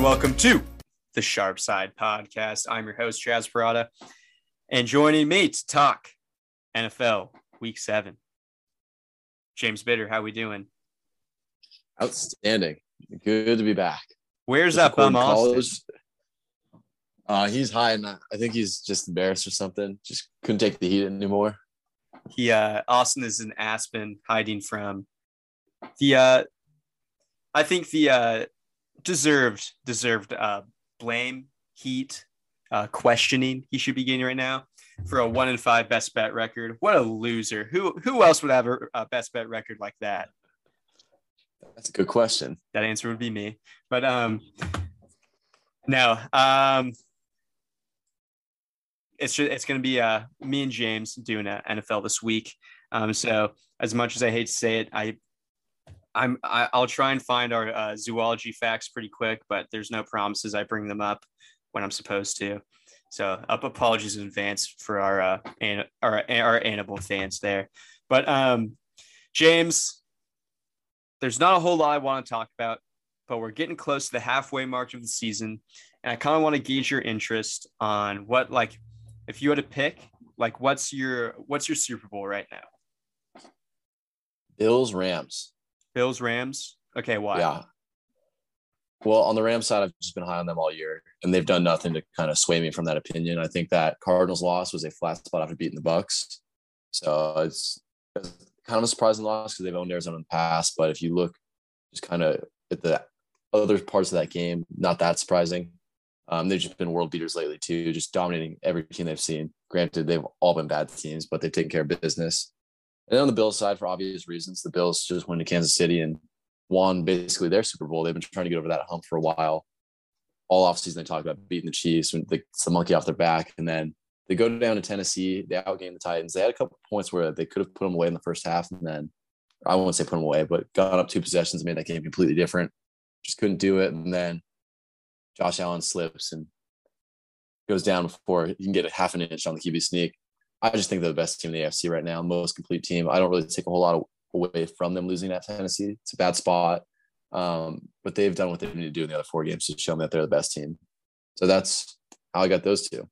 welcome to the Sharp Side Podcast. I'm your host, Chaz Parada, and joining me to talk NFL Week 7, James Bitter. How we doing? Outstanding. Good to be back. Where's that bum Austin? He's hiding. I think he's just embarrassed or something. Just couldn't take the heat anymore. Austin is in Aspen, hiding from the I think the deserved blame, heat, questioning he should be getting right now for a 1-5 best bet record. What a loser. Who else would have a best bet record like that? That's a good question. That answer would be me. But no. It's going to be me and James doing NFL this week. So as much as I hate to say it, I'll try and find our zoology facts pretty quick, but there's no promises I bring them up when I'm supposed to. So apologies in advance for our animal fans there. But James, there's not a whole lot I want to talk about, but we're getting close to the halfway mark of the season, and I kind of want to gauge your interest on what, like, if you had to pick, like, what's your Super Bowl right now? Bills-Rams. Bills-Rams? Okay, why? Yeah. Well, on the Rams side, I've just been high on them all year, and they've done nothing to kind of sway me from that opinion. I think that Cardinals loss was a flat spot after beating the Bucs. So it's kind of a surprising loss because they've owned Arizona in the past. But if you look just kind of at the other parts of that game, not that surprising. They've just been world beaters lately too, just dominating every team they've seen. Granted, they've all been bad teams, but they've taken care of business. And then on the Bills side, for obvious reasons, the Bills just went to Kansas City and won basically their Super Bowl. They've been trying to get over that hump for a while. All offseason, they talked about beating the Chiefs, when it's the monkey off their back. And then they go down to Tennessee. They outgained the Titans. They had a couple of points where they could have put them away in the first half. And then I won't say put them away, but got up 2 possessions, made that game completely different. Just couldn't do it. And then Josh Allen slips and goes down before he can get a half an inch on the QB sneak. I just think they're the best team in the AFC right now, most complete team. I don't really take a whole lot away from them losing at Tennessee. It's a bad spot. But they've done what they need to do in the other 4 games to show me that they're the best team. So that's how I got those two.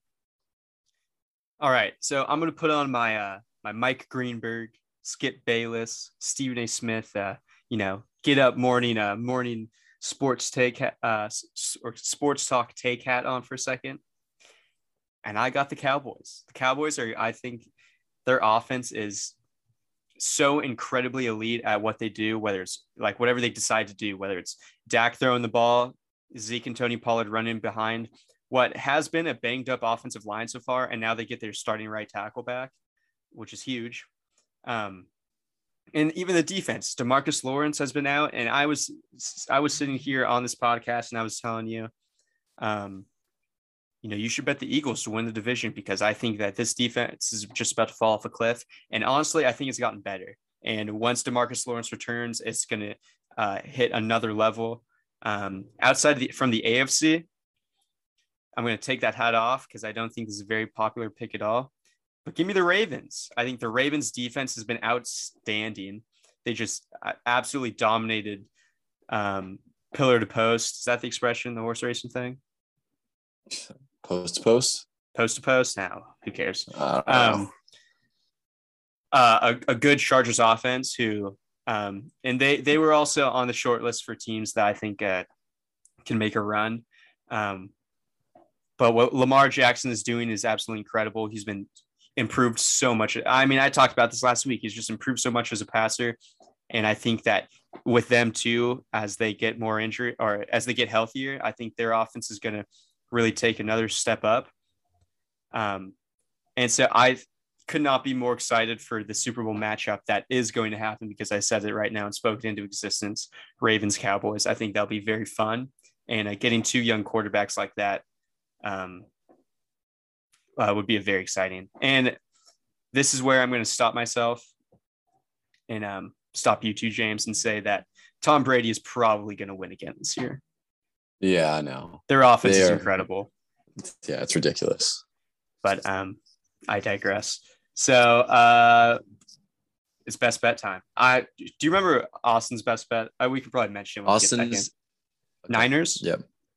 All right. So I'm going to put on my my Mike Greenberg, Skip Bayless, Stephen A. Smith, get up morning sports or sports talk take hat on for a second. And I got the Cowboys. The Cowboys I think their offense is so incredibly elite at what they do, whether it's like whatever they decide to do, whether it's Dak throwing the ball, Zeke and Tony Pollard running behind what has been a banged up offensive line so far. And now they get their starting right tackle back, which is huge. And even the defense, DeMarcus Lawrence has been out. And I was sitting here on this podcast and I was telling you, you should bet the Eagles to win the division because I think that this defense is just about to fall off a cliff. And honestly, I think it's gotten better. And once DeMarcus Lawrence returns, it's going to hit another level. Outside from the AFC, I'm going to take that hat off because I don't think this is a very popular pick at all. But give me the Ravens. I think the Ravens defense has been outstanding. They just absolutely dominated pillar to post. Is that the expression, the horse racing thing? Post to post. Now, who cares? A good Chargers offense who, and they were also on the short list for teams that I think can make a run. But what Lamar Jackson is doing is absolutely incredible. He's been improved so much. I mean, I talked about this last week. He's just improved so much as a passer. And I think that with them too, as they get more injury or as they get healthier, I think their offense is going to really take another step up. And so I could not be more excited for the Super Bowl matchup that is going to happen because I said it right now and spoke it into existence. Ravens, Cowboys. I think that'll be very fun. And getting 2 young quarterbacks like that would be very exciting. And this is where I'm going to stop myself and stop you too, James, and say that Tom Brady is probably going to win again this year. Yeah, I know. Their offense is incredible. Yeah, it's ridiculous. But I digress. So it's best bet time. Do you remember Austin's best bet? We could probably mention it when we get that game. Niners? Yep.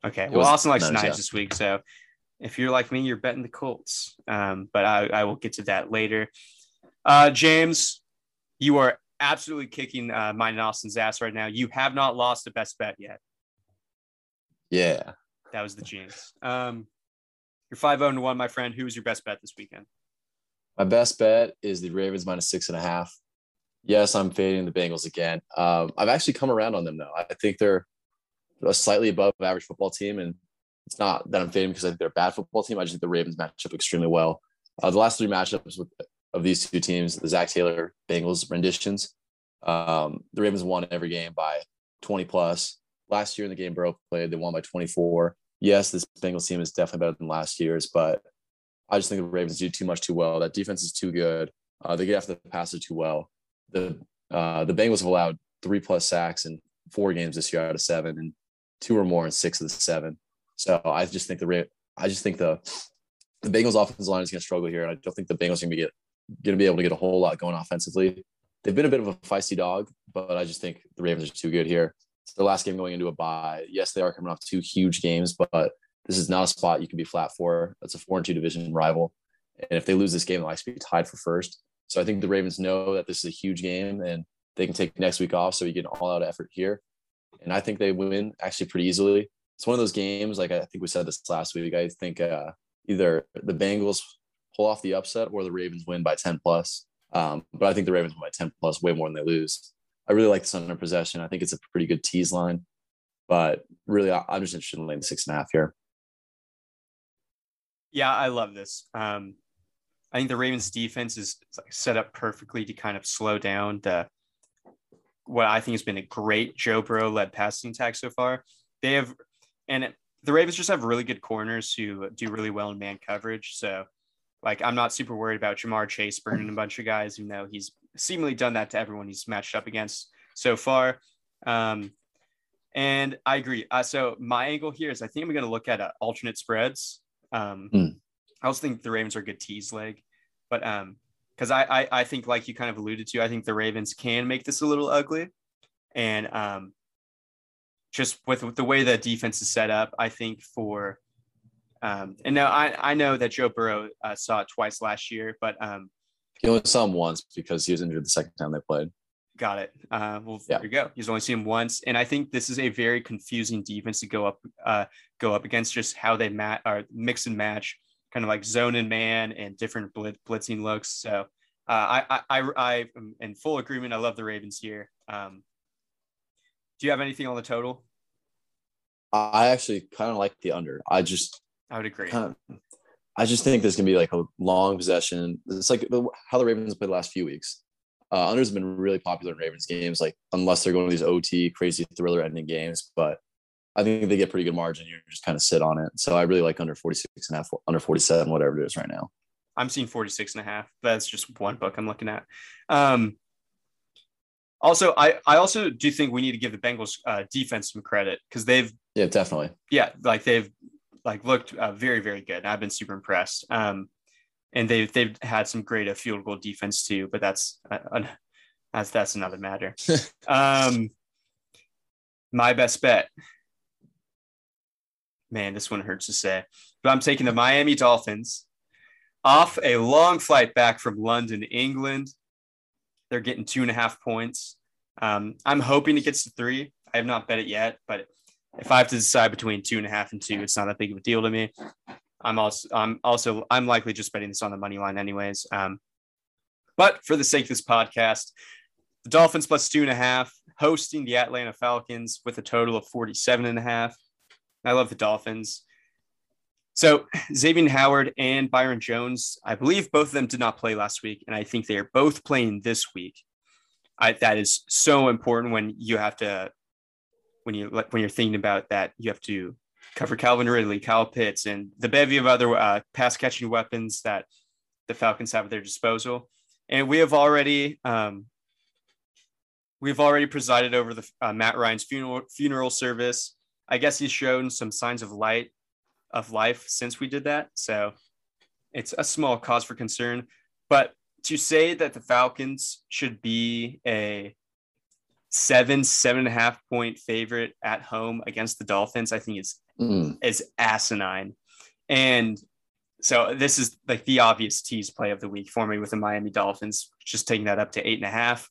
Okay. It Well, was Austin likes the Niners, Niners yeah. this week. So if you're like me, you're betting the Colts. But I will get to that later. James, you are absolutely kicking mine and Austin's ass right now. You have not lost a best bet yet. Yeah. That was the James. You're 5-0-1, my friend. Who's your best bet this weekend? My best bet is the Ravens -6.5. Yes, I'm fading the Bengals again. I've actually come around on them though. I think they're a slightly above average football team, and it's not that I'm fading because I think they're a bad football team. I just think the Ravens match up extremely well. The last three matchups of these two teams, the Zach Taylor Bengals renditions, the Ravens won every game by 20 plus. Last year in the game Burrow played, they won by 24. Yes, this Bengals team is definitely better than last year's, but I just think the Ravens do too much too well. That defense is too good. They get after the passer too well. The Bengals have allowed 3+ sacks in 4 games this year out of 7, and 2 or more in 6 of the 7. So I just think the Bengals offensive line is going to struggle here, and I don't think the Bengals are going to be able to get a whole lot going offensively. They've been a bit of a feisty dog, but I just think the Ravens are too good here. It's their last game going into a bye. Yes, they are coming off 2 huge games, but this is not a spot you can be flat for. That's a 4-2 division rival, and if they lose this game, they'll actually be tied for first. So I think the Ravens know that this is a huge game, and they can take next week off, so you get an all-out effort here. And I think they win actually pretty easily. It's one of those games, like I think we said this last week. I think either the Bengals pull off the upset or the Ravens win by 10 plus. But I think the Ravens win by 10 plus way more than they lose. I really like this under possession. I think it's a pretty good tease line, but really I'm just interested in laying the 6.5 here. Yeah, I love this. I think the Ravens defense is set up perfectly to kind of slow down what I think has been a great Joe Burrow led passing attack so far. The Ravens just have really good corners who do really well in man coverage. So like, I'm not super worried about Jamar Chase burning a bunch of guys, even though he's seemingly done that to everyone he's matched up against so far. And I agree. So my angle here is I think I'm going to look at alternate spreads. I also think the Ravens are a good tease leg, but because I think, like you kind of alluded to, I think the Ravens can make this a little ugly. And just with the way that defense is set up, I think and now I know that Joe Burrow saw it twice last year, but he only saw him once because he was injured the second time they played. Got it. Well, there you go. He's only seen him once, and I think this is a very confusing defense to go up against. Just how they mix and match, kind of like zone and man and different blitzing looks. So I am in full agreement. I love the Ravens here. Do you have anything on the total? I actually kind of like the under. I would agree. I just think this can be like a long possession. It's like how the Ravens played the last few weeks. Unders have been really popular in Ravens games, like unless they're going to these OT crazy thriller ending games. But I think they get pretty good margin. You just kind of sit on it. So I really like under 46.5, under 47, whatever it is right now. I'm seeing 46.5. That's just one book I'm looking at. Also, I also do think we need to give the Bengals defense some credit because they've definitely looked very, very good. I've been super impressed. And they've had some great field goal defense too, but that's another matter. My best bet, man, this one hurts to say, but I'm taking the Miami Dolphins off a long flight back from London, England. They're getting 2.5 points. I'm hoping it gets to 3. I have not bet it yet, but if I have to decide between 2.5 and 2, it's not that big of a deal to me. I'm likely just betting this on the money line anyways. But for the sake of this podcast, the Dolphins plus 2.5 hosting the Atlanta Falcons with a total of 47.5. I love the Dolphins. So Xavier Howard and Byron Jones, I believe both of them did not play last week, and I think they are both playing this week. That is so important when you have to, when you're thinking about that, you have to cover Calvin Ridley, Kyle Pitts, and the bevy of other pass catching weapons that the Falcons have at their disposal. And we have already presided over the Matt Ryan's funeral service. I guess he's shown some signs of life since we did that. So it's a small cause for concern, but to say that the Falcons should be a seven and a half point favorite at home against the Dolphins. I think is asinine. And so this is like the obvious tease play of the week for me with the Miami Dolphins, just taking that up to 8.5.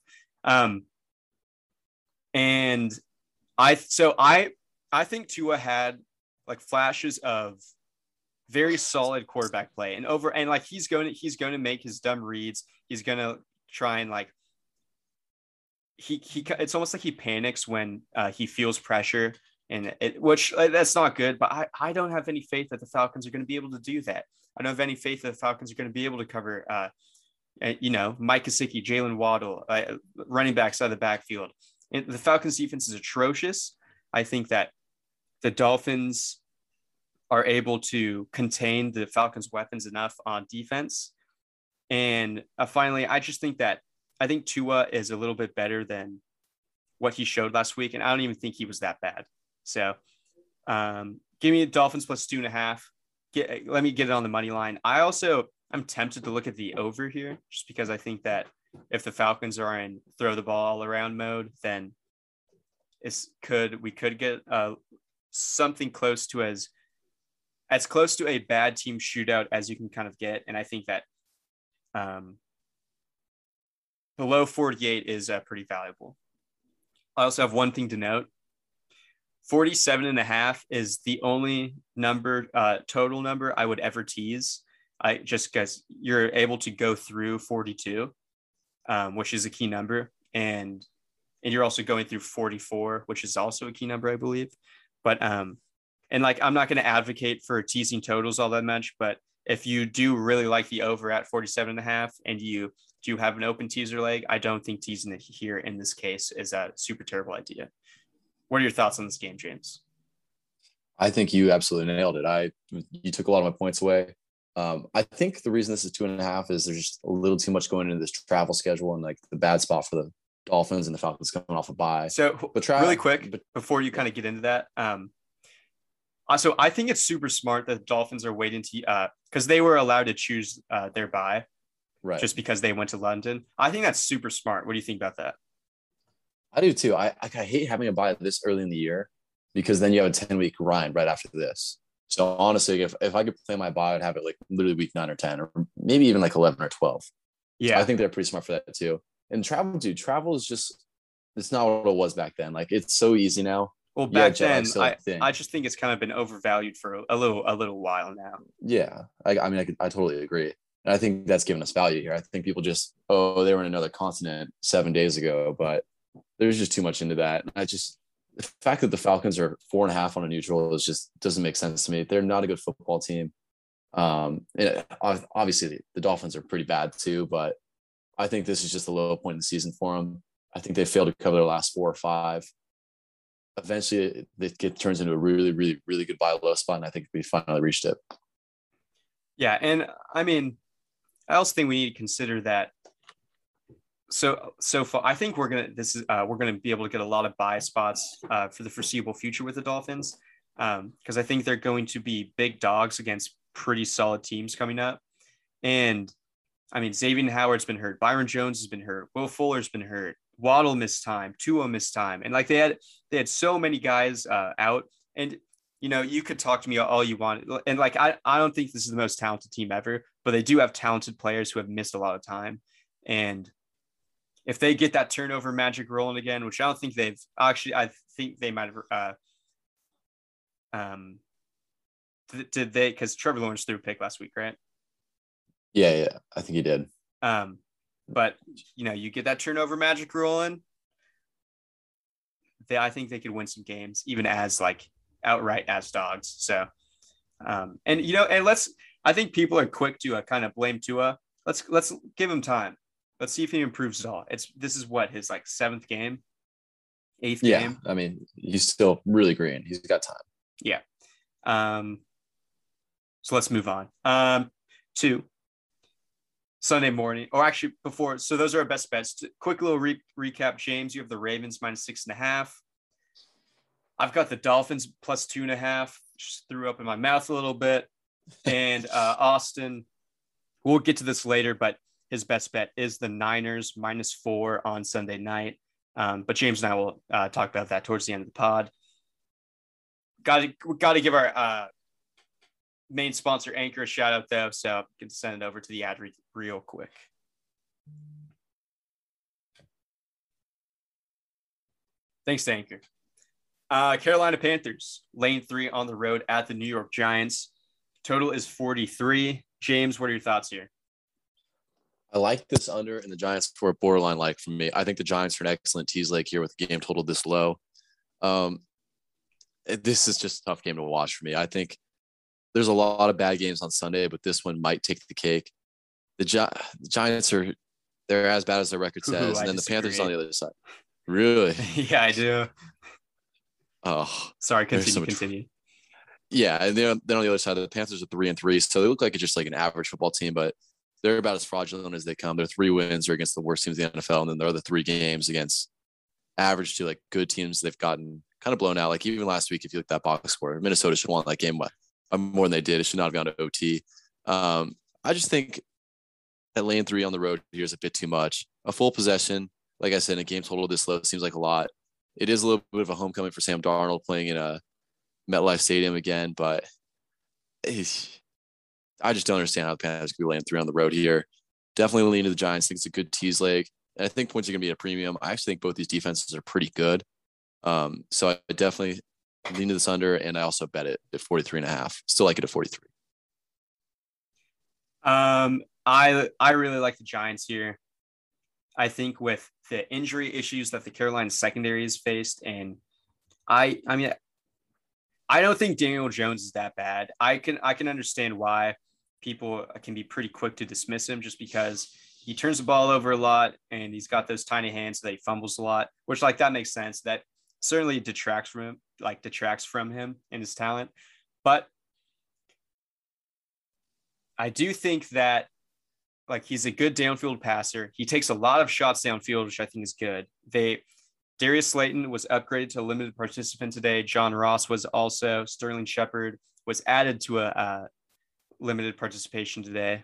And I think Tua had like flashes of very solid quarterback play and like he's going to make his dumb reads. He's going to try and like it's almost like he panics when he feels pressure which that's not good, but I don't have any faith that the Falcons are going to be able to do that. I don't have any faith that the Falcons are going to be able to cover Mike Gesicki, Jalen Waddle, running backs out of the backfield. And the Falcons defense is atrocious. I think that the Dolphins are able to contain the Falcons' weapons enough on defense. And finally, I think Tua is a little bit better than what he showed last week. And I don't even think he was that bad. So give me Dolphins plus 2.5. Let me get it on the money line. I'm tempted to look at the over here just because I think that if the Falcons are in throw the ball all around mode, then we could get something close to as close to a bad team shootout as you can kind of get. And I think that below 48 is pretty valuable. I also have one thing to note. 47.5 is the only number, total number I would ever tease. Just because you're able to go through 42, which is a key number. And you're also going through 44, which is also a key number, I believe. But, and like, I'm not going to advocate for teasing totals all that much, but if you do really like the over at 47.5 and you do have an open teaser leg, I don't think teasing it here in this case is a super terrible idea. What are your thoughts on this game, James? I think you absolutely nailed it. You took a lot of my points away. I think the reason this is 2.5 is there's just a little too much going into this travel schedule and like the bad spot for the Dolphins and the Falcons coming off a bye. So really quick, before you kind of get into that, so I think it's super smart that the Dolphins are waiting to because they were allowed to choose their bye, right? Just because they went to London. I think that's super smart. What do you think about that? I do too. I hate having a bye this early in the year because then you have a 10-week grind right after this. So honestly, if I could play my bye, I'd have it like literally week 9 or 10, or maybe even like 11 or 12. Yeah, so I think they're pretty smart for that too. And travel is just, it's not what it was back then. Like it's so easy now. Well, back then, I just think it's kind of been overvalued for a little while now. Yeah, I totally agree. And I think that's given us value here. I think people just, they were in another continent 7 days ago, but there's just too much into that. And the fact that the Falcons are 4.5 on a neutral just doesn't make sense to me. They're not a good football team. Obviously the Dolphins are pretty bad too, but I think this is just a low point in the season for them. I think they failed to cover their last 4 or 5. Eventually it turns into a really, really, really good buy low spot. And I think we finally reached it. Yeah. And I mean, I also think we need to consider that. So far, I think we're gonna be able to get a lot of buy spots for the foreseeable future with the Dolphins, because I think they're going to be big dogs against pretty solid teams coming up. And I mean, Xavier Howard's been hurt, Byron Jones has been hurt, Will Fuller's been hurt, Waddle missed time, Tua missed time, and like they had so many guys out. And you could talk to me all you want, and like I don't think this is the most talented team ever, but they do have talented players who have missed a lot of time. And if they get that turnover magic rolling again, which I don't think they've actually, I think they might have. Did they? Because Trevor Lawrence threw a pick last week, right? Yeah, I think he did. But you get that turnover magic rolling. I think they could win some games, even as like outright as dogs. So, and I think people are quick to kind of blame Tua. Let's give him time. Let's see if he improves at all. This is what his like 7th game, 8th game. I mean, he's still really green. He's got time. Yeah. So let's move on. To Sunday morning, or actually before. So those are our best bets. Quick little recap. James, you have the Ravens -6.5. I've got the Dolphins plus 2.5. Just threw up in my mouth a little bit. And Austin, we'll get to this later, but his best bet is the Niners -4 on Sunday night. But James and I will talk about that towards the end of the pod. Got to give our main sponsor, Anchor, a shout out, though. So I can send it over to the ad real quick. Thanks to Anchor. Carolina Panthers, lane 3 on the road at the New York Giants. Total is 43. James, what are your thoughts here? I like this under, and the Giants for a borderline like for me. I think the Giants are an excellent tease leg here with the game total this low. This is just a tough game to watch for me. I think there's a lot of bad games on Sunday, but this one might take the cake. The Giants they're as bad as their record says, and then the Panthers on the other side. Really? Yeah, I do. Oh, sorry. Continue. Yeah, and then on the other side, the Panthers are 3-3, so they look like it's just like an average football team, but they're about as fraudulent as they come. Their 3 wins are against the worst teams in the NFL, and then their other 3 games against average to like good teams they've gotten kind of blown out. Like even last week, if you look at that box score, Minnesota should have won that game more than they did. It should not have gone to OT. I just think that lane 3 on the road here is a bit too much. A full possession, like I said, in a game total this low seems like a lot. It is a little bit of a homecoming for Sam Darnold playing in a MetLife Stadium again, but I just don't understand how the Panthers could be laying 3 on the road here. Definitely lean to the Giants. I think it's a good tease leg. And I think points are going to be at a premium. I actually think both these defenses are pretty good. So I definitely lean to this under, and I also bet it at 43.5. Still like it at 43. I really like the Giants here. I think with the injury issues that the Carolina secondary has faced, and I mean, I don't think Daniel Jones is that bad. I can understand why people can be pretty quick to dismiss him just because he turns the ball over a lot and he's got those tiny hands that he fumbles a lot, which like that makes sense. That certainly detracts from him and his talent. But I do think that like he's a good downfield passer. He takes a lot of shots downfield, which I think is good. Darius Slayton was upgraded to a limited participant today. John Ross was also. Sterling Shepard was added to a limited participation today.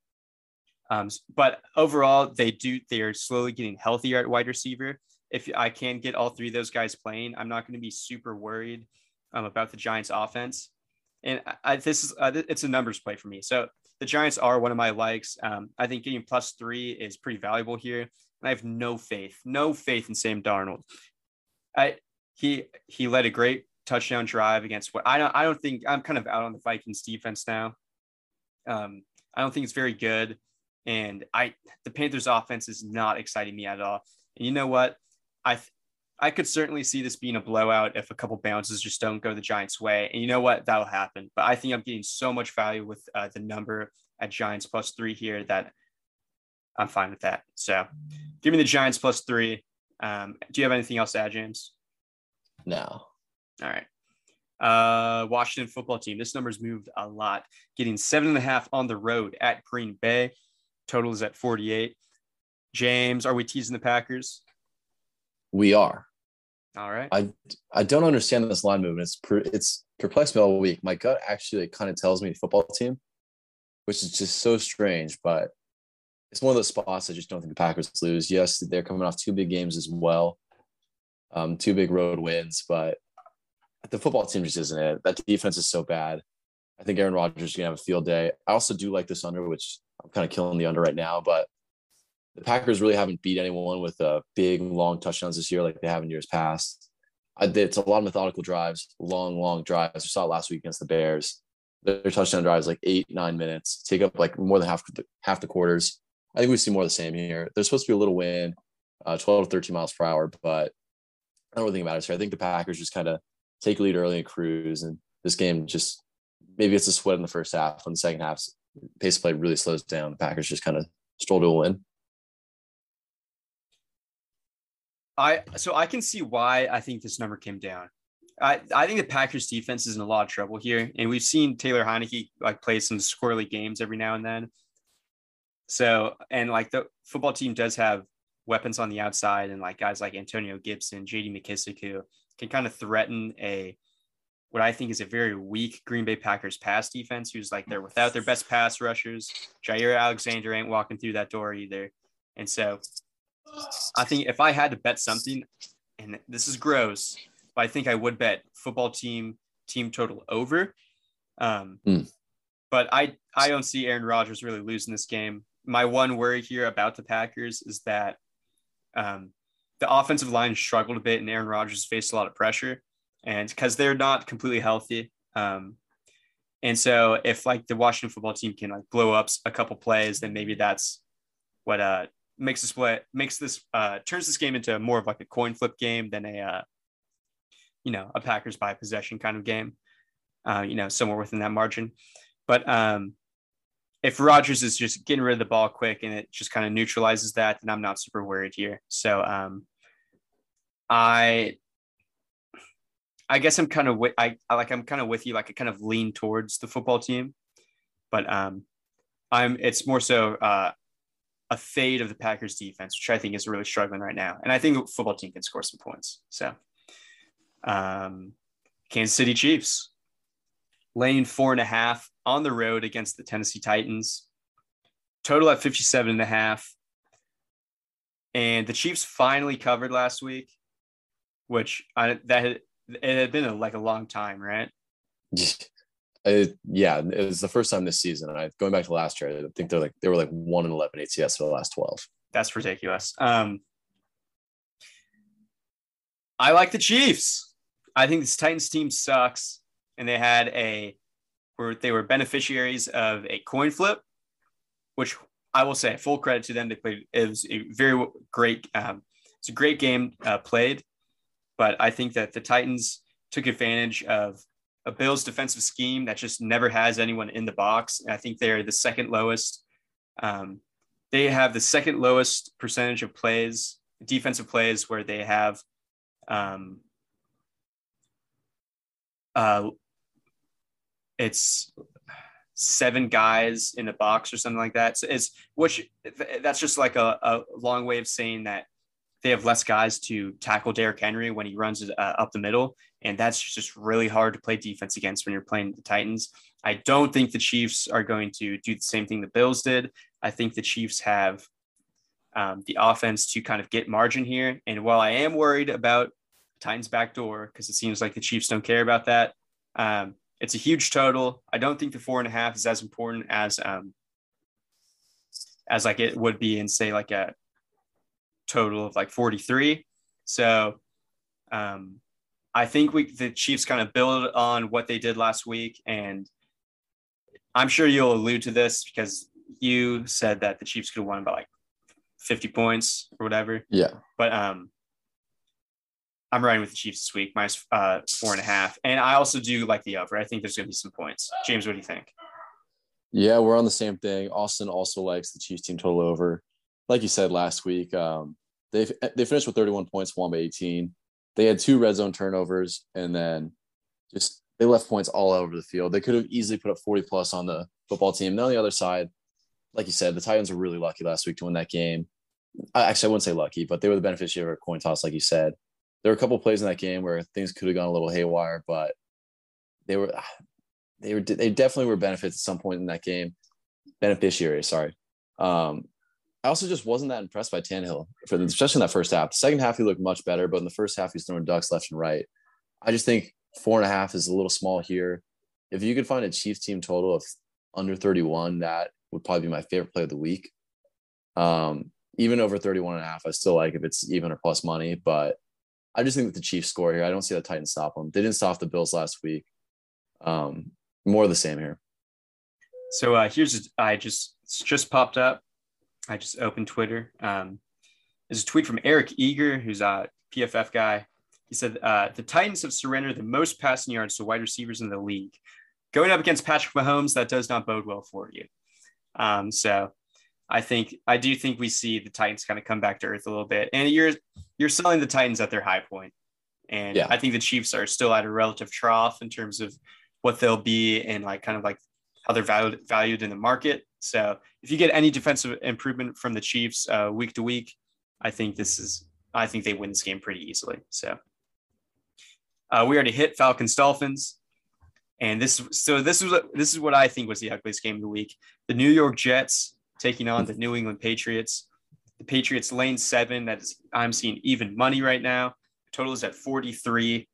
But overall, they are slowly getting healthier at wide receiver. If I can get all 3 of those guys playing, I'm not going to be super worried about the Giants offense. And it's a numbers play for me. So the Giants are one of my likes. I think getting +3 is pretty valuable here. And I have no faith in Sam Darnold. He led a great touchdown drive against what I don't think. I'm kind of out on the Vikings defense now. I don't think it's very good. And the Panthers offense is not exciting me at all. And you know what? I could certainly see this being a blowout if a couple bounces just don't go the Giants' way. And you know what? That'll happen. But I think I'm getting so much value with the number at Giants +3 here that I'm fine with that. So give me the Giants +3. Do you have anything else to add, James? No. All right. Washington football team. This number's moved a lot, getting 7.5 on the road at Green Bay. Total is at 48. James, are we teasing the Packers? We are. All right. I don't understand this line movement. It's perplexed me all week. My gut actually kind of tells me football team, which is just so strange, but it's one of those spots I just don't think the Packers lose. Yes, they're coming off 2 big games as well, 2 big road wins, but the football team just isn't it. That defense is so bad. I think Aaron Rodgers is going to have a field day. I also do like this under, which I'm kind of killing the under right now, but the Packers really haven't beat anyone with big, long touchdowns this year like they have in years past. It's a lot of methodical drives, long drives. We saw it last week against the Bears. Their touchdown drives like 8-9 minutes, take up like more than half the quarters. I think we see more of the same here. There's supposed to be a little wind, 12 to 13 miles per hour, but I don't really think it matters here. I think the Packers just kind of take lead early and cruise, and this game just maybe it's a sweat in the first half. In the second half, pace of play really slows down. The Packers just kind of stroll to a win. So I can see why I think this number came down. I think the Packers defense is in a lot of trouble here, and we've seen Taylor Heineke like play some squirrely games every now and then. So, and like the football team does have weapons on the outside, and like guys like Antonio Gibson, J.D. McKissick, who can kind of threaten what I think is a very weak Green Bay Packers pass defense, who's like they're without their best pass rushers. Jair Alexander ain't walking through that door either. And so I think if I had to bet something, and this is gross, but I think I would bet football team total over. But I don't see Aaron Rodgers really losing this game. My one worry here about the Packers is that the offensive line struggled a bit, and Aaron Rodgers faced a lot of pressure, and because they're not completely healthy. And so if like the Washington football team can like blow up a couple plays, then maybe that's what turns this game into more of like a coin flip game than a Packers by possession kind of game, somewhere within that margin. But if Rodgers is just getting rid of the ball quick and it just kind of neutralizes that, then I'm not super worried here. So I guess I'm kind of I'm kind of with you. Like I kind of lean towards the football team, but it's more so a fade of the Packers defense, which I think is really struggling right now. And I think the football team can score some points. So Kansas City Chiefs laying 4.5 on the road against the Tennessee Titans. Total at 57.5. And the Chiefs finally covered last week, which it had been a long time, right? It was the first time this season. Going back to last year, I think they were 1-11 ATS for the last 12. That's ridiculous. I like the Chiefs. I think this Titans team sucks, and they were beneficiaries of a coin flip, which I will say full credit to them. They played. It was a very great. It's a great game played, but I think that the Titans took advantage of a Bills defensive scheme that just never has anyone in the box. And I think they're the second lowest. They have the second lowest percentage of defensive plays where they have it's 7 guys in the box or something like that. So that's just like a long way of saying that they have less guys to tackle Derrick Henry when he runs up the middle. And that's just really hard to play defense against when you're playing the Titans. I don't think the Chiefs are going to do the same thing the Bills did. I think the Chiefs have the offense to kind of get margin here. And while I am worried about Titans backdoor, because it seems like the Chiefs don't care about that, it's a huge total. I don't think the 4.5 is as important as like it would be in say like a total of like 43. So I think the Chiefs kind of build on what they did last week. And I'm sure you'll allude to this because you said that the Chiefs could have won by like 50 points or whatever. Yeah. But I'm riding with the Chiefs this week, minus 4.5. And I also do like the over. I think there's going to be some points. James, what do you think? Yeah, we're on the same thing. Austin also likes the Chiefs team total over. Like you said last week, they finished with 31 points, won by 18. They had 2 red zone turnovers, and then they left points all over the field. They could have easily put up 40 plus on the football team. And on the other side, like you said, the Titans were really lucky last week to win that game. Actually, I wouldn't say lucky, but they were the beneficiary of a coin toss, like you said. There were a couple of plays in that game where things could have gone a little haywire, but they definitely were benefits at some point in that game. Beneficiaries, sorry. I also just wasn't that impressed by Tannehill, especially in that first half. The second half, he looked much better, but in the first half, he's throwing ducks left and right. I just think 4.5 is a little small here. If you could find a Chiefs team total of under 31, that would probably be my favorite play of the week. Even over 31.5, I still like if it's even or plus money, but I just think that the Chiefs score here. I don't see the Titans stop them. They didn't stop the Bills last week. More of the same here. So it's just popped up. I just opened Twitter. There's a tweet from Eric Eager, who's a PFF guy. He said, the Titans have surrendered the most passing yards to wide receivers in the league. Going up against Patrick Mahomes, that does not bode well for you. So I do think we see the Titans kind of come back to earth a little bit. And you're selling the Titans at their high point. And yeah. I think the Chiefs are still at a relative trough in terms of what they'll be and like kind of like how they're valued in the market. So if you get any defensive improvement from the Chiefs week to week, I think they win this game pretty easily. So we already hit Falcons Dolphins, and this is what I think was the ugliest game of the week. The New York Jets taking on the New England Patriots. The Patriots lane 7. I'm seeing even money right now. Total is at 43.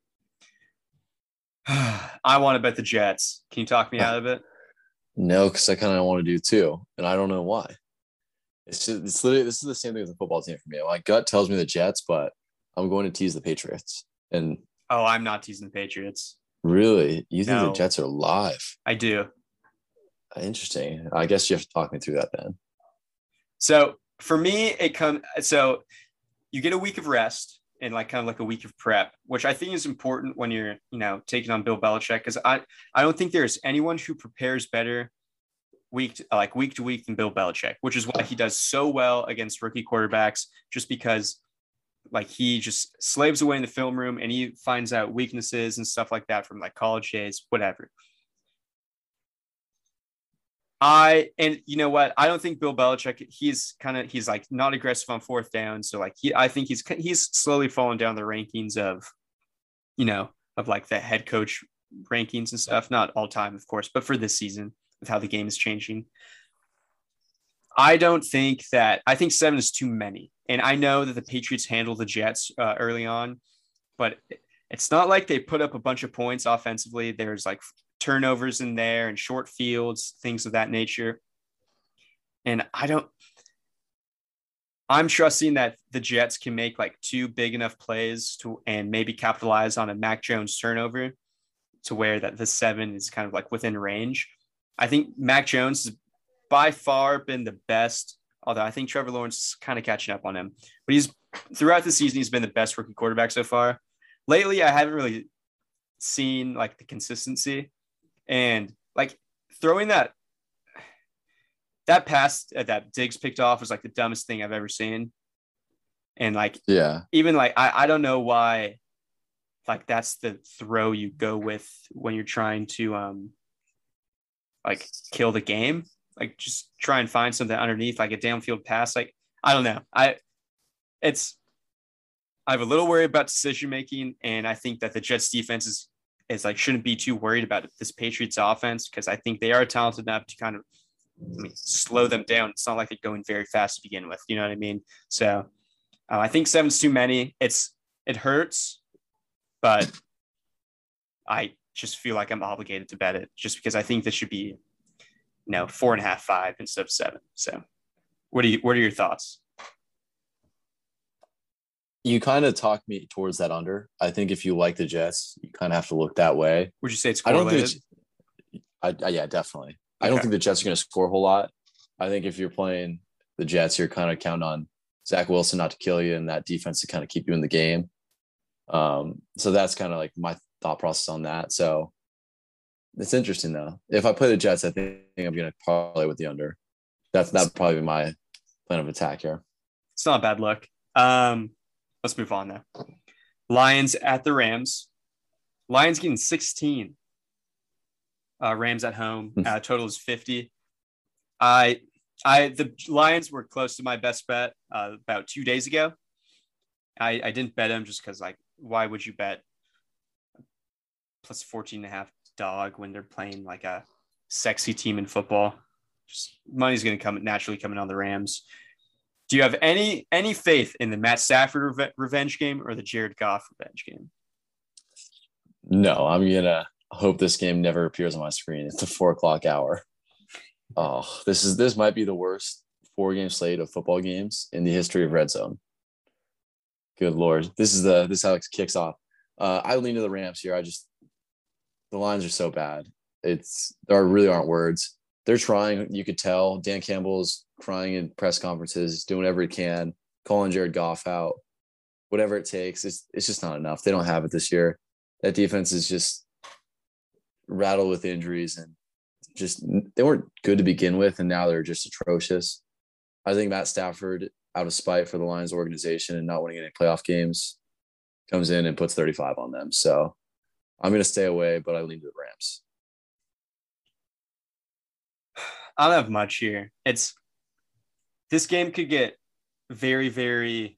I want to bet the Jets. Can you talk me out of it? No, because I kind of want to do too, and I don't know why. It's literally this is the same thing as a football team for me. My gut tells me the Jets, but I'm going to tease the Patriots. And Oh, I'm not teasing the Patriots. really, you think the No, Jets are live? I do. Interesting. I guess you have to talk me through that then. So for me, so you get a week of rest and like kind of like a week of prep, which I think is important when you're, taking on Bill Belichick. Because I don't think there's anyone who prepares better week to week than Bill Belichick, which is why he does so well against rookie quarterbacks, just because like he just slaves away in the film room and he finds out weaknesses and stuff like that from like college days, whatever. And you know what? I don't think Bill Belichick, he's like not aggressive on fourth down. So like I think he's slowly falling down the rankings of like the head coach rankings and stuff, not all time, of course, but for this season with how the game is changing. I think 7 is too many. And I know that the Patriots handled the Jets early on, but it's not like they put up a bunch of points offensively. There's like turnovers in there and short fields, things of that nature. And I'm trusting that the Jets can make like 2 big enough plays and maybe capitalize on a Mac Jones turnover to where that the 7 is kind of like within range. I think Mac Jones has by far been the best, although I think Trevor Lawrence is kind of catching up on him. But throughout the season, he's been the best rookie quarterback so far. Lately, I haven't really seen like the consistency. And like throwing that pass that Diggs picked off was like the dumbest thing I've ever seen. And like, yeah, even like, I don't know why, like that's the throw you go with when you're trying to like kill the game. Like just try and find something underneath, like a downfield pass. Like, I don't know. I have a little worry about decision making, and I think that the Jets defense is like shouldn't be too worried about this Patriots offense, because I think they are talented enough to kind of slow them down. It's not like they're going very fast to begin with. You know what I mean? So I think 7's too many. It hurts, but I just feel like I'm obligated to bet it just because I think this should be 4.5, 5 instead of 7. So what are your thoughts? You kind of talk me towards that under. I think if you like the Jets, you kind of have to look that way. Would you say it's correlated? Yeah, definitely. Okay. I don't think the Jets are going to score a whole lot. I think if you're playing the Jets, you're kind of counting on Zach Wilson not to kill you and that defense to kind of keep you in the game. So that's kind of like my thought process on that. So it's interesting though. If I play the Jets, I think I'm going to parlay with the under. That'd probably be my plan of attack here. It's not a bad look. Let's move on now. Lions at the Rams. Lions getting 16. Rams at home. Total is 50. The Lions were close to my best bet about 2 days ago. I didn't bet them just because, like, why would you bet plus 14.5 dog when they're playing like a sexy team in football? Just money's going to naturally coming on the Rams. Do you have any faith in the Matt Stafford revenge game or the Jared Goff revenge game? No, I'm going to hope this game never appears on my screen. It's the 4:00 hour. Oh, this might be the worst 4-game slate of football games in the history of Red Zone. Good Lord. This is how it kicks off. I lean to the Rams here. The lines are so bad. There really aren't words. They're trying. You could tell Dan Campbell's crying in press conferences, doing whatever he can, calling Jared Goff out, whatever it takes. It's just not enough. They don't have it this year. That defense is just rattled with injuries, and just they weren't good to begin with, and now they're just atrocious. I think Matt Stafford, out of spite for the Lions organization and not winning any playoff games, comes in and puts 35 on them. So I'm going to stay away, but I lean to the Rams. I don't have much here. This game could get very, very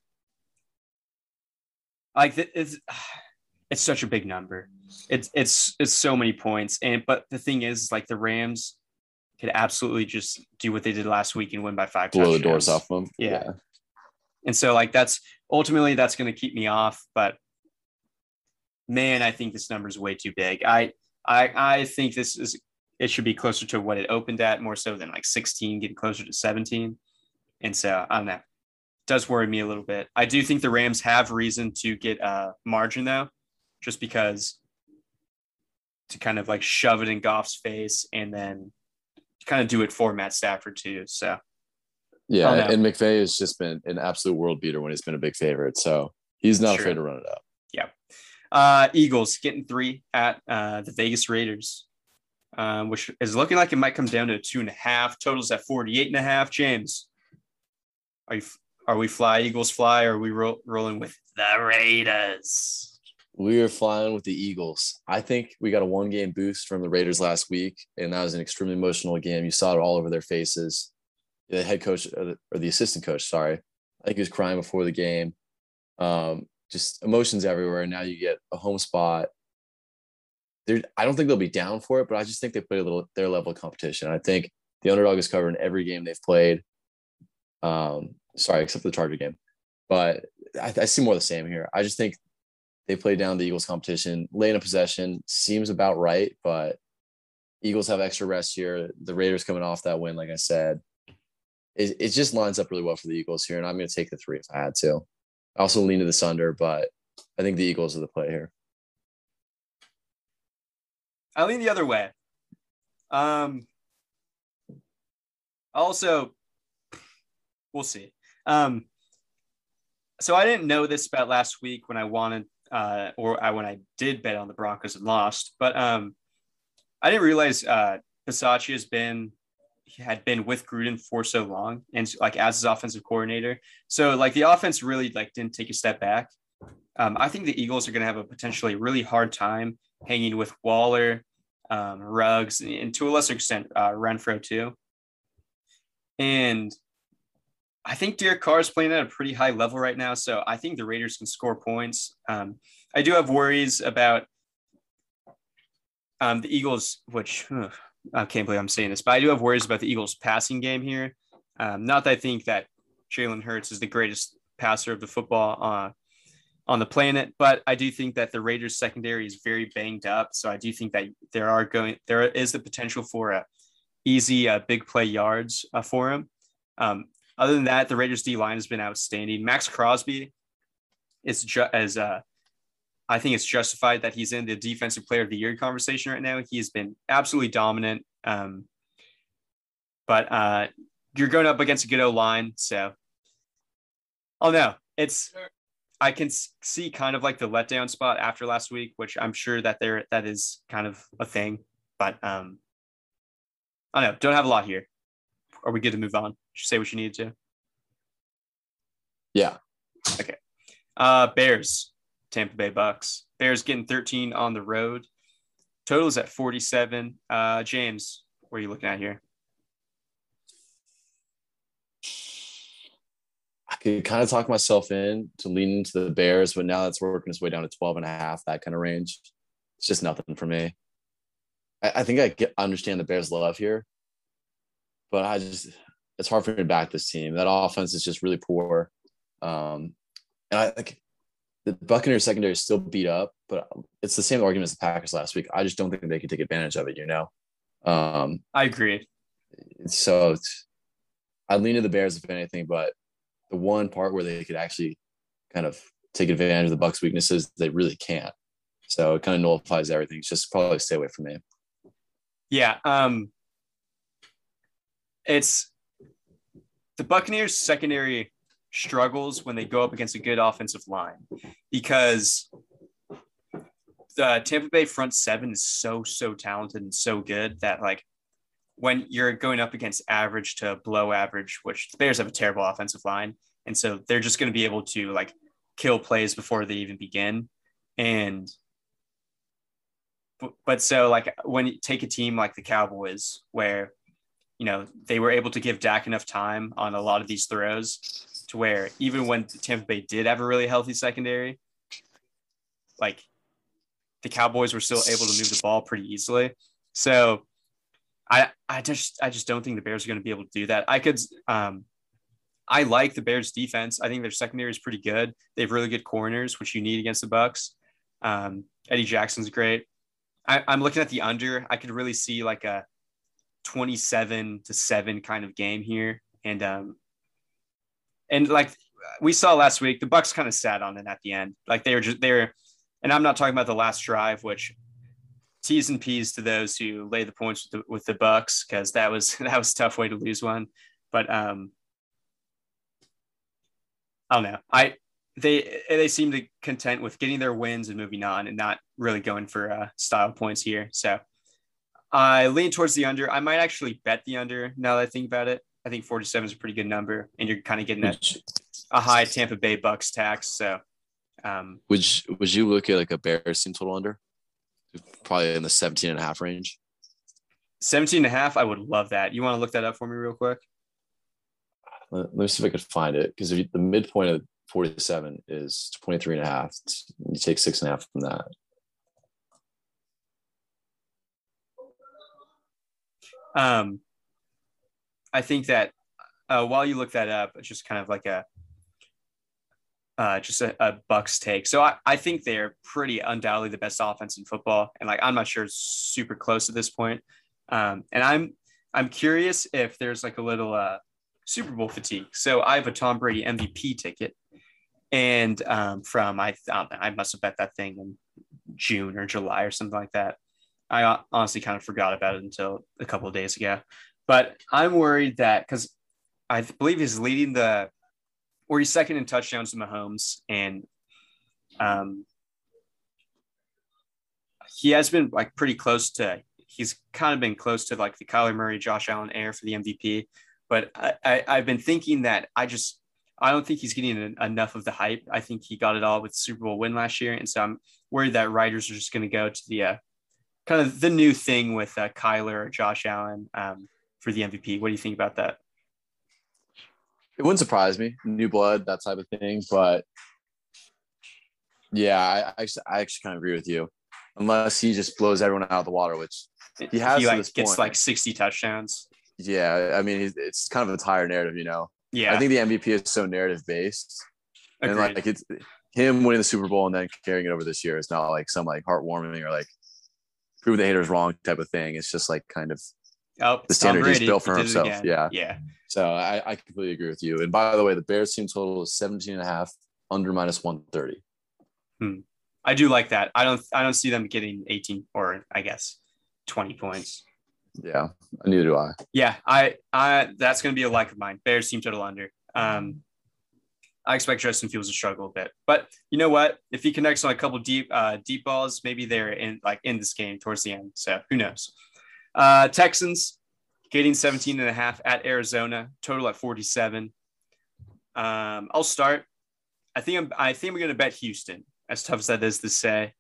like it's such a big number. It's so many points, but the thing is, like the Rams could absolutely just do what they did last week and win by 5 touchdowns. Blow the doors off them. Yeah. And so like that's going to keep me off. But man, I think this number is way too big. I think it should be closer to what it opened at, more so than like 16, getting closer to 17. And so I don't know. It does worry me a little bit. I do think the Rams have reason to get a margin though, just because to kind of like shove it in Goff's face and then kind of do it for Matt Stafford too. So yeah, and McVay has just been an absolute world beater when he's been a big favorite. So he's not afraid to run it up. Yeah. Eagles getting 3 at the Vegas Raiders, which is looking like it might come down to 2.5. Totals at 48.5. James, are we fly Eagles fly, or are we rolling with the Raiders? We are flying with the Eagles. I think we got a 1-game boost from the Raiders last week, and that was an extremely emotional game. You saw it all over their faces. The head coach or the assistant coach, sorry, I think he was crying before the game. Just emotions everywhere. And now you get a home spot. I don't think they'll be down for it, but I just think they play their level of competition. I think the underdog is covering every game they've played. Sorry, except for the Charger game. But I see more of the same here. I just think they play down the Eagles' competition. Late in possession seems about right, but Eagles have extra rest here. The Raiders coming off that win, like I said. It just lines up really well for the Eagles here, and I'm going to take the 3 if I had to. I also lean to the under, but I think the Eagles are the play here. I lean the other way. Also, we'll see. So I didn't know this about last week when I wanted, when I did bet on the Broncos and lost, but I didn't realize Bisaccia had been with Gruden for so long, and like as his offensive coordinator. So like the offense really like didn't take a step back. I think the Eagles are going to have a potentially really hard time hanging with Waller, Ruggs, and to a lesser extent, Renfro too. And I think Derek Carr is playing at a pretty high level right now. So I think the Raiders can score points. I do have worries about the Eagles, which I can't believe I'm saying this, but I do have worries about the Eagles passing game here. Not that I think that Jalen Hurts is the greatest passer of the football on the planet, but I do think that the Raiders secondary is very banged up. So I do think that there is the potential for easy big play yards for him. Other than that, the Raiders D line has been outstanding. Max Crosby is I think it's justified that he's in the defensive player of the year conversation right now. He has been absolutely dominant. But you're going up against a good O-line. So, I can see kind of like the letdown spot after last week, which I'm sure that is kind of a thing. But I don't know. Don't have a lot here. Are we good to move on? Should say what you need to. Yeah. Okay. Bears. Tampa Bay Bucks. Bears getting 13 on the road. Total is at 47. James, what are you looking at here? I could kind of talk myself in to lean into the Bears, but now that's working its way down to 12.5, that kind of range. It's just nothing for me. I think I understand the Bears' love here, but it's hard for me to back this team. That offense is just really poor. And I think the Buccaneers secondary is still beat up, but it's the same argument as the Packers last week. I just don't think they can take advantage of it, I agree. So I lean to the Bears, if anything, but the one part where they could actually kind of take advantage of the Bucs' weaknesses, they really can't. So it kind of nullifies everything. It's just probably stay away from me. Yeah. It's the Buccaneers secondary struggles when they go up against a good offensive line because the Tampa Bay front seven is so talented and so good that like when you're going up against average to below average, which the Bears have a terrible offensive line, and so they're just going to be able to like kill plays before they even begin. But so like when you take a team like the Cowboys where they were able to give Dak enough time on a lot of these throws to where even when Tampa Bay did have a really healthy secondary, like the Cowboys were still able to move the ball pretty easily. So I just don't think the Bears are going to be able to do that. I like the Bears defense. I think their secondary is pretty good. They have really good corners, which you need against the Bucks. Eddie Jackson's great. I'm looking at the under. I could really see like a 27-7 kind of game here. And like we saw last week, the Bucks kind of sat on it at the end. Like they were, and I'm not talking about the last drive, which T's and P's to those who lay the points with the Bucks, because that was a tough way to lose one. But I don't know. They seem to content with getting their wins and moving on, and not really going for style points here. So I lean towards the under. I might actually bet the under now that I think about it. I think 47 is a pretty good number, and you're kind of getting a high Tampa Bay Bucks tax. So would you look at like a Bears team total under? Probably in the 17.5 range. 17.5, I would love that. You want to look that up for me real quick? Let me see if I could find it, because the midpoint of 47 is 23.5. You take 6.5 from that. I think that while you look that up, it's just kind of like a Bucks take. So I think they're pretty undoubtedly the best offense in football, and like I'm not sure it's super close at this point. And I'm curious if there's like a little Super Bowl fatigue. So I have a Tom Brady MVP ticket, and from I don't know, I must have bet that thing in June or July or something like that. I honestly kind of forgot about it until a couple of days ago. But I'm worried that because I believe he's leading he's second in touchdowns to Mahomes, and he has been like pretty close to. He's kind of been close to like the Kyler Murray, Josh Allen air for the MVP. But I've been thinking that I don't think he's getting enough of the hype. I think he got it all with the Super Bowl win last year, and so I'm worried that writers are just going to go to the kind of the new thing with Kyler or Josh Allen for the MVP. What do you think about that? It wouldn't surprise me. New blood, that type of thing. But yeah, I actually kind of agree with you. Unless he just blows everyone out of the water, which he has. He to like this gets point. like 60 touchdowns. Yeah, I mean, it's kind of an entire narrative, Yeah, I think the MVP is so narrative based, agreed. and like it's him winning the Super Bowl and then carrying it over this year. It's not like some like heartwarming or like prove the haters wrong type of thing. It's just like kind of the standard he's built for himself. Yeah. So I completely agree with you. And by the way, the Bears team total is 17.5, under -130. I do like that. I don't see them getting 18 or I guess 20 points. Yeah, neither do I. Yeah, I that's going to be a like of mine. Bears team total under. I expect Justin Fields to struggle a bit, but you know what? If he connects on a couple deep balls, maybe they're in this game towards the end. So who knows? Texans getting 17.5 at Arizona, total at 47. I'll start. I think we're going to bet Houston, as tough as that is to say.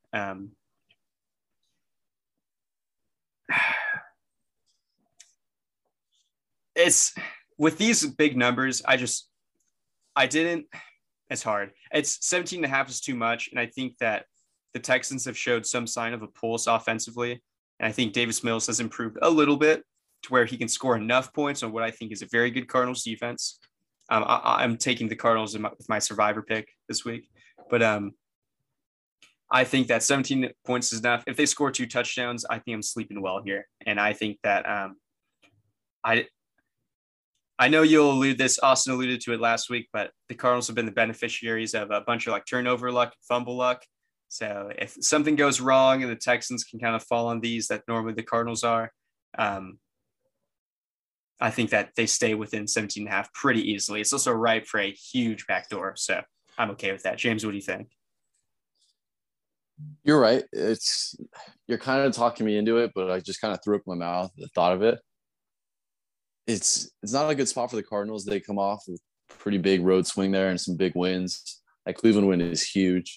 It's with these big numbers. It's hard. It's 17.5 is too much. And I think that the Texans have showed some sign of a pulse offensively. And I think Davis Mills has improved a little bit to where he can score enough points on what I think is a very good Cardinals defense. I'm taking the Cardinals with my survivor pick this week, but I think that 17 points is enough. If they score 2 touchdowns, I think I'm sleeping well here. And I think that I know you'll allude this. Austin alluded to it last week, but the Cardinals have been the beneficiaries of a bunch of like turnover luck, fumble luck. So if something goes wrong and the Texans can kind of fall on these that normally the Cardinals are, I think that they stay within 17.5 pretty easily. It's also ripe for a huge backdoor. So I'm okay with that. James, what do you think? You're right. You're kind of talking me into it, but I just kind of threw up my mouth at the thought of it. It's not a good spot for the Cardinals. They come off a pretty big road swing there and some big wins. That Cleveland win is huge.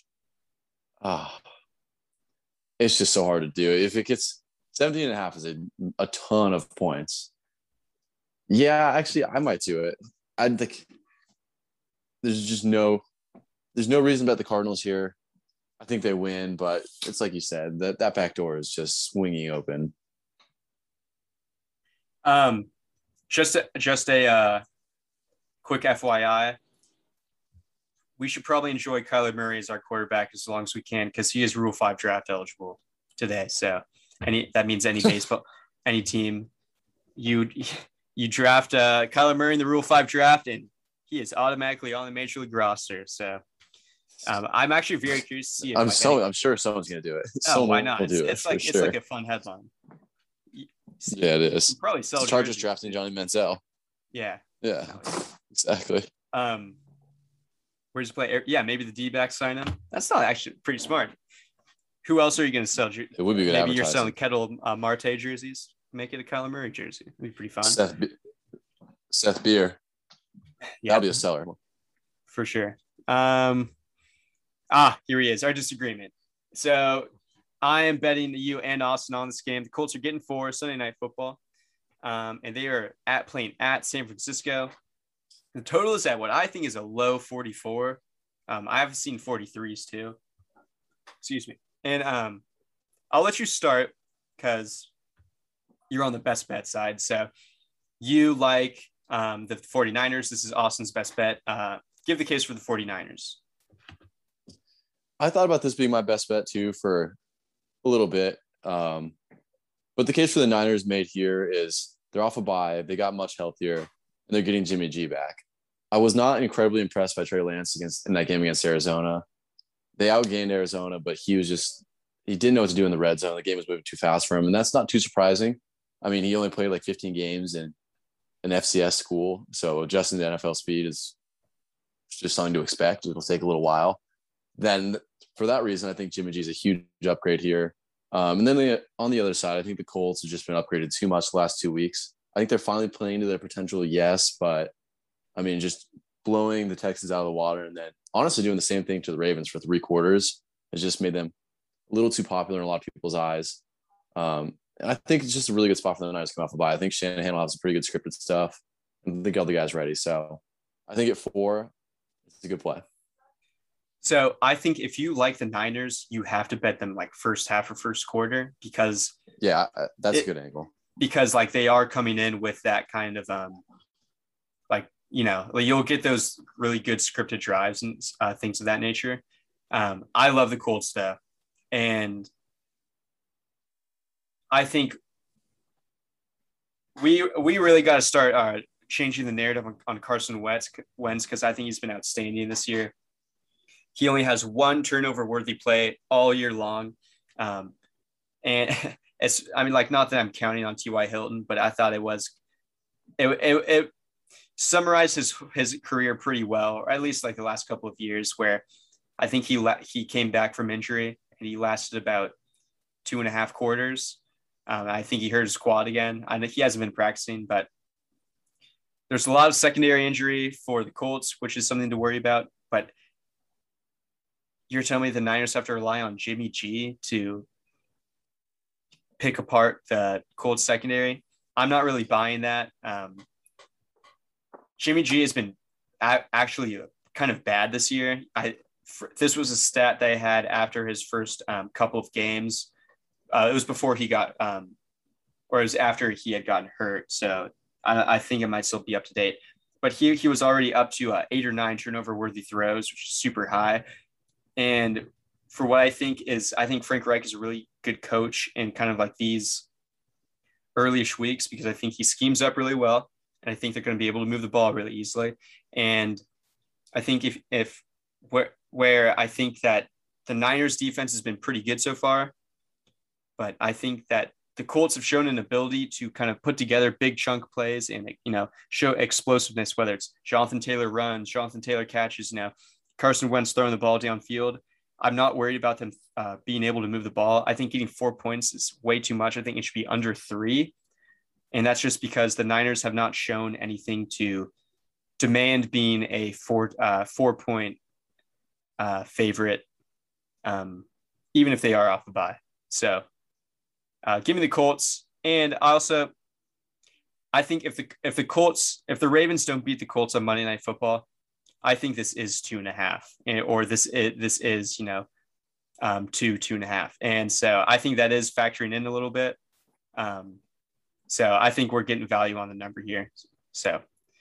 It's just so hard to do. If it gets 17.5 is a ton of points. Yeah, actually, I might do it. I think there's no reason to bet the Cardinals here. I think they win, but it's like you said, that back door is just swinging open. Just a quick FYI, we should probably enjoy Kyler Murray as our quarterback as long as we can because he is Rule 5 draft eligible today. So that means any baseball, any team, you draft Kyler Murray in the Rule 5 draft, and he is automatically on the Major League roster. So I'm actually very curious to see if I'm sure someone's gonna do it. Why not? It's like a fun headline. Yeah, it is. Probably sell the Chargers drafting Johnny Manziel. Yeah. Yeah. Exactly. Where's he play? Yeah, maybe the D-backs sign him. That's not actually pretty smart. Who else are you going to sell? It would be good. Maybe you're selling Kettle Marte jerseys. Make it a Kyler Murray jersey. It'd be pretty fun. Seth Beer. Yeah, that'll be a seller for sure. Here he is. Our disagreement. So I am betting you and Austin on this game. The Colts are getting 4 Sunday Night Football, and they are playing at San Francisco. The total is at what I think is a low 44. I have seen 43s too. Excuse me. And I'll let you start because you're on the best bet side. So you like the 49ers. This is Austin's best bet. Give the case for the 49ers. I thought about this being my best bet too for a little bit. But the case for the Niners made here is they're off a bye. They got much healthier and they're getting Jimmy G back. I was not incredibly impressed by Trey Lance in that game against Arizona. They outgained Arizona, but he didn't know what to do in the red zone. The game was moving too fast for him. And that's not too surprising. I mean, he only played like 15 games in an FCS school. So adjusting to NFL speed is just something to expect. It'll take a little while. Then for that reason, I think Jimmy G is a huge upgrade here. And then on the other side, I think the Colts have just been upgraded too much the last 2 weeks. I think they're finally playing to their potential, yes, but I mean, just blowing the Texans out of the water and then honestly doing the same thing to the Ravens for 3 quarters has just made them a little too popular in a lot of people's eyes. And I think it's just a really good spot for the Niners to come off the bye. I think Shanahan will have some pretty good scripted stuff and I think all the guys ready. So I think at 4, it's a good play. So I think if you like the Niners, you have to bet them like first half or first quarter because that's a good angle. Because like they are coming in with that kind of you'll get those really good scripted drives and things of that nature. I love the Colts stuff, and I think we really got to start changing the narrative on Carson Wentz because I think he's been outstanding this year. He only has 1 turnover-worthy play all year long. And not that I'm counting on T.Y. Hilton, but I thought it summarized his career pretty well, or at least like the last couple of years where I think he came back from injury and he lasted about 2.5 quarters. I think he hurt his quad again. I know he hasn't been practicing, but there's a lot of secondary injury for the Colts, which is something to worry about. But you're telling me the Niners have to rely on Jimmy G to pick apart the Colts secondary? I'm not really buying that. Jimmy G has been actually kind of bad this year. This was a stat they had after his first couple of games. It was before he got, or it was after he had gotten hurt. So I think it might still be up to date. But he was already up to 8 or 9 turnover-worthy throws, which is super high. And for what I think Frank Reich is a really good coach in kind of like these early-ish weeks because I think he schemes up really well. And I think they're going to be able to move the ball really easily. And I think where I think that the Niners defense has been pretty good so far, but I think that the Colts have shown an ability to kind of put together big chunk plays and, show explosiveness, whether it's Jonathan Taylor runs, Jonathan Taylor catches, Carson Wentz throwing the ball downfield. I'm not worried about them being able to move the ball. I think getting 4 points is way too much. I think it should be under 3. And that's just because the Niners have not shown anything to demand being a 4-point favorite, even if they are off the bye. So give me the Colts. And I think if the Ravens don't beat the Colts on Monday Night Football, I think this is 2.5, or this is 2.5. And so I think that is factoring in a little bit. So I think we're getting value on the number here. So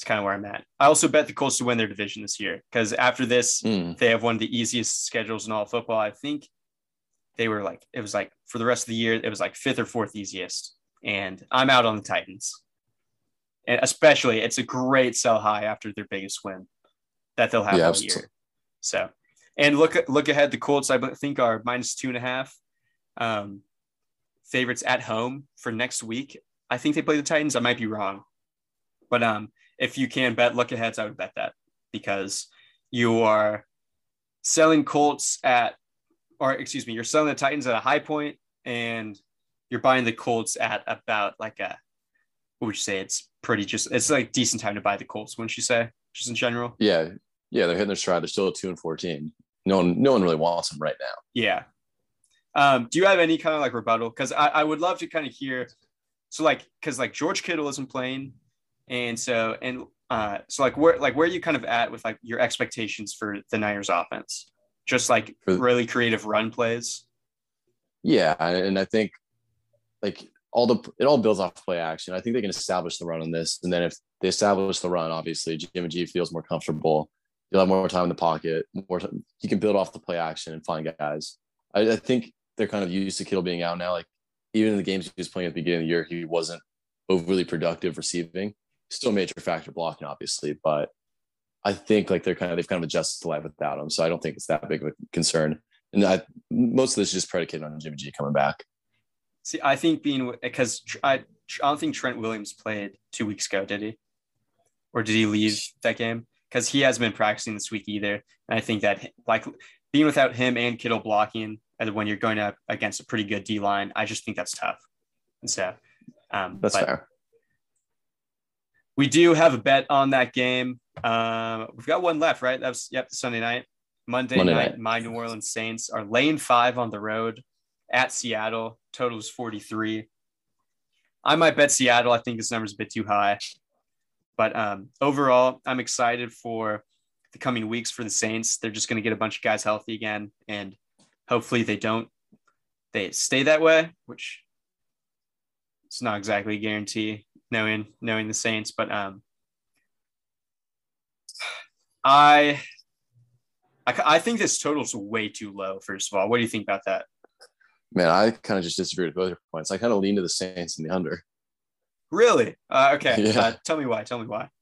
It's kind of where I'm at. I also bet the Colts to win their division this year because after this, they have one of the easiest schedules in all of football. I think it was like for the rest of the year, it was like fifth or fourth easiest. And I'm out on the Titans. And especially, it's a great sell high after their biggest win that they'll have all year. So, and look ahead. The Colts, I think, are -2.5 favorites at home for next week. I think they play the Titans. I might be wrong, but if you can bet look aheads, I would bet that because you are selling Colts you're selling the Titans at a high point and you're buying the Colts at about like what would you say? It's like decent time to buy the Colts, wouldn't you say? Just in general. Yeah. Yeah. They're hitting their stride. They're still at 2-14. No one really wants them right now. Yeah. Do you have any kind of like rebuttal? Cause I would love to kind of hear. So cause George Kittle isn't playing. And so where are you kind of at with like your expectations for the Niners offense? Just like really creative run plays. Yeah. And I think like it all builds off play action. I think they can establish the run on this. And then if they establish the run, obviously Jimmy G feels more comfortable. You'll have more time in the pocket, more time. You can build off the play action and find guys. I think they're kind of used to Kittle being out now. Like even in the games he was playing at the beginning of the year, he wasn't overly productive receiving. Still a major factor blocking, obviously, but I think like they've kind of adjusted to life without him. So I don't think it's that big of a concern. And most of this is just predicated on Jimmy G coming back. See, I think because I don't think Trent Williams played 2 weeks ago, did he? Or did he leave that game? Because he hasn't been practicing this week either. And I think that like being without him and Kittle blocking and when you're going up against a pretty good D line, I just think that's tough. And so that's fair. We do have a bet on that game. We've got one left, right? That was Sunday night. Monday night. My New Orleans Saints are laying 5 on the road at Seattle. Total is 43. I might bet Seattle. I think this number is a bit too high. But overall, I'm excited for the coming weeks for the Saints. They're just going to get a bunch of guys healthy again. And hopefully they stay that way, which it's not exactly a guarantee knowing the Saints. But I think this total is way too low, first of all. What do you think about that? Man, I kind of just disagree with both your points. I kind of lean to the Saints in the under. Really? Okay. Yeah. Tell me why.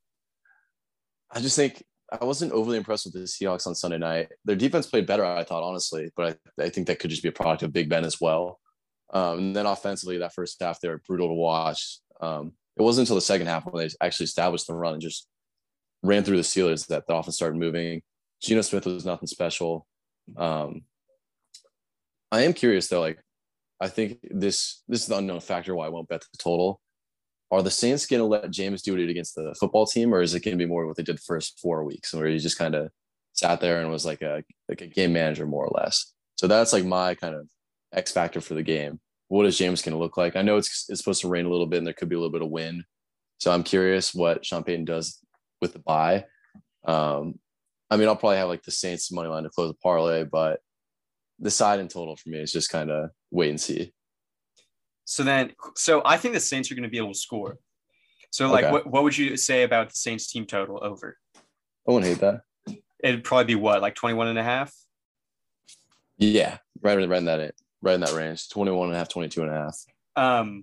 I just think I wasn't overly impressed with the Seahawks on Sunday night. Their defense played better, I thought, honestly, but I think that could just be a product of Big Ben as well. And then offensively, that first half, they were brutal to watch. It wasn't until the second half when they actually established the run and just ran through the Steelers that the offense started moving. Geno Smith was nothing special. I am curious though. Like, I think this is the unknown factor why I won't bet the total. Are the Saints going to let James do it against the football team, or is it going to be more what they did the first 4 weeks, where he just kind of sat there and was like a game manager more or less? So that's like my kind of X factor for the game. What is James going to look like? I know it's supposed to rain a little bit and there could be a little bit of wind. So I'm curious what Sean Payton does with the bye. I mean, I'll probably have like the Saints money line to close the parlay, but the side and total for me is just kind of wait and see. So I think the Saints are going to be able to score. So like, okay. What would you say about the Saints team total over? I wouldn't hate that. It'd probably be what, like 21.5? Yeah, right in that range, 21.5, 22.5.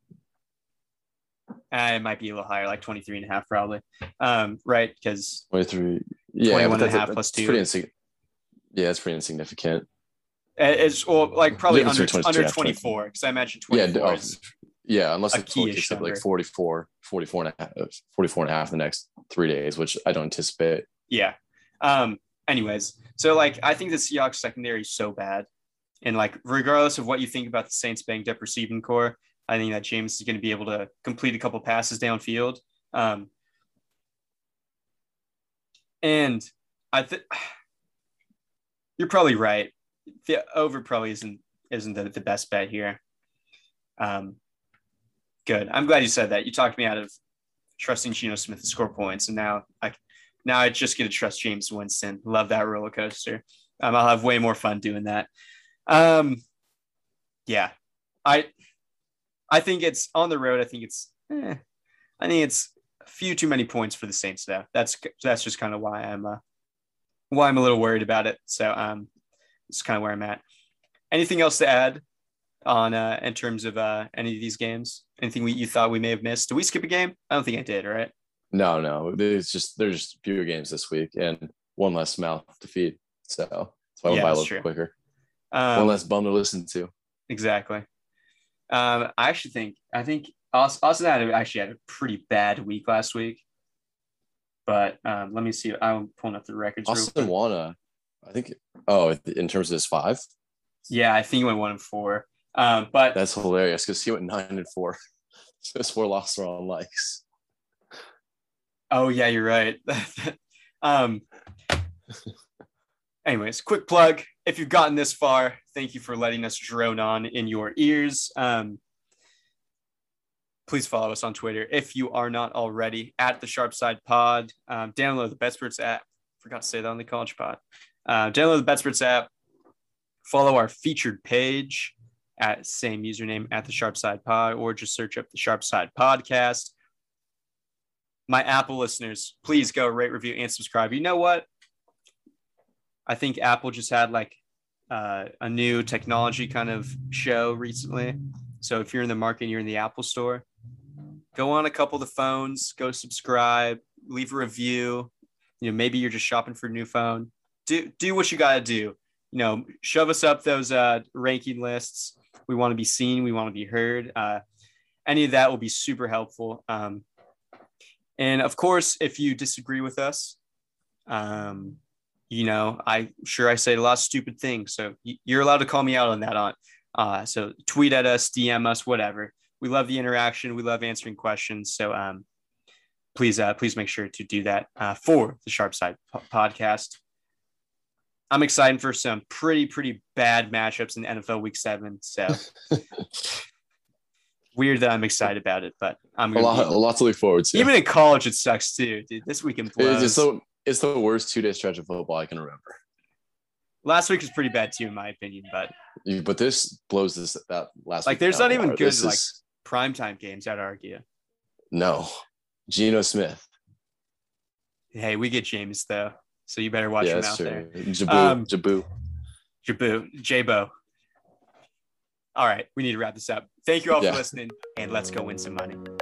It might be a little higher, like 23.5 probably. Right, because 23. Yeah, 21.5 plus 2. It's pretty insignificant. It's like probably under 24, because I imagine 24 is unless it's kicks up like 44 and a half the next 3 days, which I don't anticipate. Yeah. Anyways, so like I think the Seahawks secondary is so bad, and like regardless of what you think about the Saints banged up receiving core, I think that James is going to be able to complete a couple passes downfield. And I think you're probably right. The over probably isn't the best bet here. Good. I'm glad you said that. You talked me out of trusting Geno Smith to score points, and now I just get to trust James Winston. Love that roller coaster. I'll have way more fun doing that. Yeah. I think it's on the road. I think it's few too many points for the Saints though. That's just kind of why I'm a little worried about it. So it's kind of where I'm at. Anything else to add on in terms of any of these games? Anything you thought we may have missed? Did we skip a game? I don't think I did, right? No. There's just fewer games this week and one less mouth to feed. So that's why I went by a little quicker. One less bum to listen to. Exactly. I think Austin actually had a pretty bad week last week. But let me see. I'm pulling up the records. Austin won I think. In terms of his 5. Yeah, I think he went 1-4. But that's hilarious because he went 9-4. So his 4 losses were on likes. Oh yeah, you're right. Anyways, quick plug. If you've gotten this far, thank you for letting us drone on in your ears. Please follow us on Twitter if you are not already at the Sharp Side Pod. Download the BetSports app. Forgot to say that on the College Pod. Download the BetSports app. Follow our featured page at same username at the Sharp Side Pod, or just search up the Sharp Side Podcast. My Apple listeners, please go rate, review, and subscribe. You know what? I think Apple just had a new technology kind of show recently. So if you're in the market and you're in the Apple store, go on a couple of the phones, go subscribe, leave a review. Maybe you're just shopping for a new phone. Do what you got to do. Shove us up those ranking lists. We want to be seen. We want to be heard. Any of that will be super helpful. And of course, if you disagree with us, I'm sure I say a lot of stupid things. So you're allowed to call me out on that. So tweet at us, DM us, whatever. We love the interaction. We love answering questions. So please make sure to do that for the Sharp Side Podcast. I'm excited for some pretty bad matchups in NFL Week 7. So weird that I'm excited about it, but I'm a lot to look forward to. Even in college, it sucks too, dude. This weekend blows. It's the worst 2-day stretch of football I can remember. Last week was pretty bad too, in my opinion, but this blows that last week. There's not even good primetime games, I'd argue. No, Geno Smith. Hey, we get James though, so you better watch him out there. Jabo. All right, we need to wrap this up. Thank you all for listening, and let's go win some money.